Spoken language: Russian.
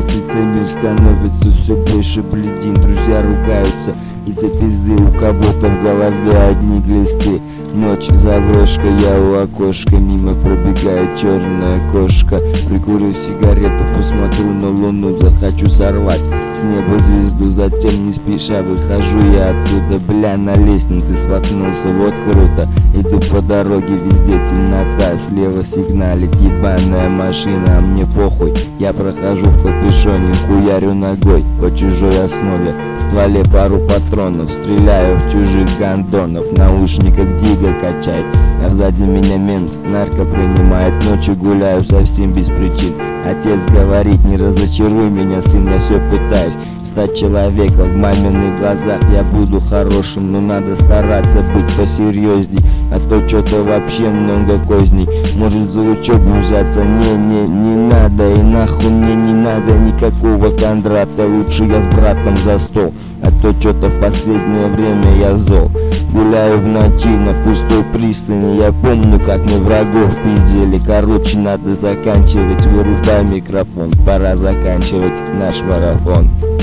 портится мир, становится все больше бледин. Друзья ругаются из-за пизды, у кого-то в голове одни глисты. Ночь, заброшка, я у окошка, мимо пробегает черная кошка. Прикурю сигарету, посмотрю на луну, захочу сорвать с неба звезду. Затем не спеша выхожу я оттуда, бля, на лестнице споткнулся, вот круто. Иду по дороге, везде темнота, слева сигналит ебаная машина, а мне похуй. Я прохожу в капюшоне, хуярю ногой по чужой основе. В стволе пару патронов, стреляю в чужих гондонов. В наушниках дига качает, а сзади меня мент нарко принимает. Ночью гуляю совсем без причин. Отец говорит: не разочаруй меня, сын, я все пытаюсь стать человеком. В маминых глазах я буду хорошим, но надо стараться быть посерьезней, а то что-то вообще много козней. Может за учебу взяться? Не надо, и нахуй мне не надо никакого Кондрата. Лучше я с братом за стол, а то что-то в последнее время я зол. Гуляю в ночи на пустой пристани, я помню, как мы врагов пиздили. Короче, надо заканчивать, вырубай микрофон, пора заканчивать наш марафон.